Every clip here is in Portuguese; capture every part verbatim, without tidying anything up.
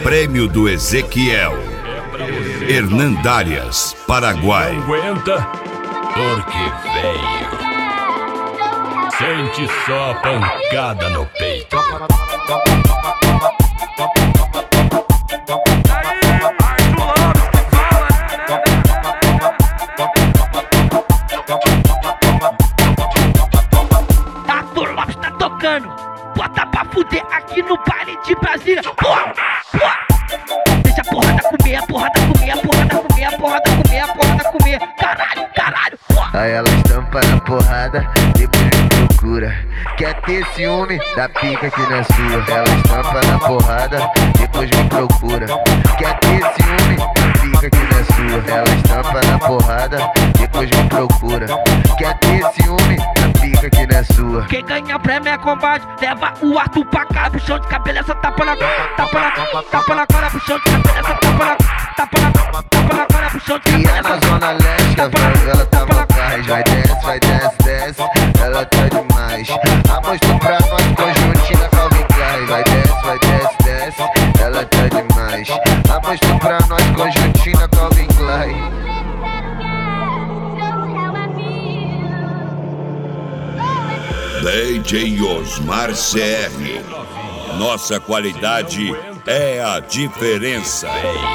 Prêmio do Ezequiel. Hernandárias, Paraguai. Não aguenta, porque veio. Sente só a pancada no peito. Arthur Lopes tá tocando, bota pra fuder aqui no baile de Brasília. Porra, porra. Deixa a porrada comer, a porrada comer, a porrada comer, a porrada comer, a porrada comer. Caralho, caralho, porra. Aí ela estampa na porrada, depois me procura. Quer ter ciúme da pica que não é sua. Ela estampa na porrada, depois me procura. Quer ter ciúme da pica que não é sua. Ela estampa na porrada, depois me procura. Quer ter ciúme da pica que não é sua. Quem ganha prêmio é combate, leva o Arthur pra cá. Puxão de cabelo, essa tapa na cara, tapa na cara, tapa na cara. Puxão de cabelo, essa tapa na cara, tapa na cara, tapa na cara. Puxão de cabelo, E é na zona leste, a favela tá mocais. Vai desce, vai desce, desce, ela tá demais. Amostrou pra nós conjuntinha Calvin Klein. Vai desce, vai desce, desce, ela tá demais. Amostrou pra nós conjuntinha Calvin Klein. D J Osmar C R. Nossa qualidade é a diferença.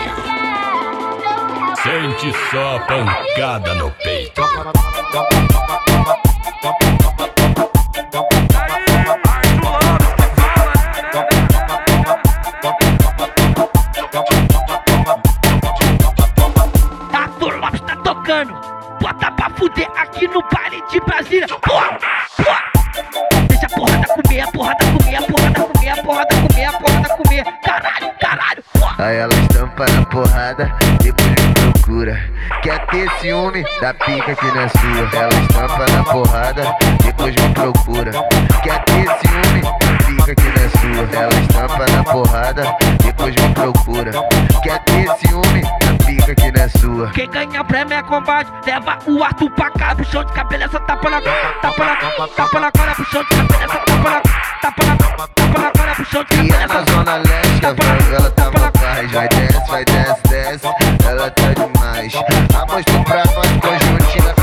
Sente só a pancada no peito. Arthur Lopes tá tocando, bota pra fuder aqui no baile de Brasília. Porra, porra. Deixa a porrada comer, a porrada comer, a porrada comer, a porrada comer, a porrada comer. Caralho, caralho, porra. Aí ela estampa na porrada, depois me procura. Quer ter ciúme da pica que não é sua. Ela estampa na porrada, depois me procura. Quer ter ciúme da pica que não é sua. Ela estampa na porrada, depois me procura. Quer ter ciúme da pica que não é sua. Quem ganha prêmio é combate, leva o Arthur pra cá. Puxão de cabelo, essa tapa na cara, tapa na cara, tapa na cara. Puxão de cabelo, essa tapa na cara, tapa na cara, tapa na cara. Puxão de E cabelo, é na essa zona leste, a favela tá mocais. Vai desce, vai desce, desce, ela tá demais. Amostrou pra nós conjuntinha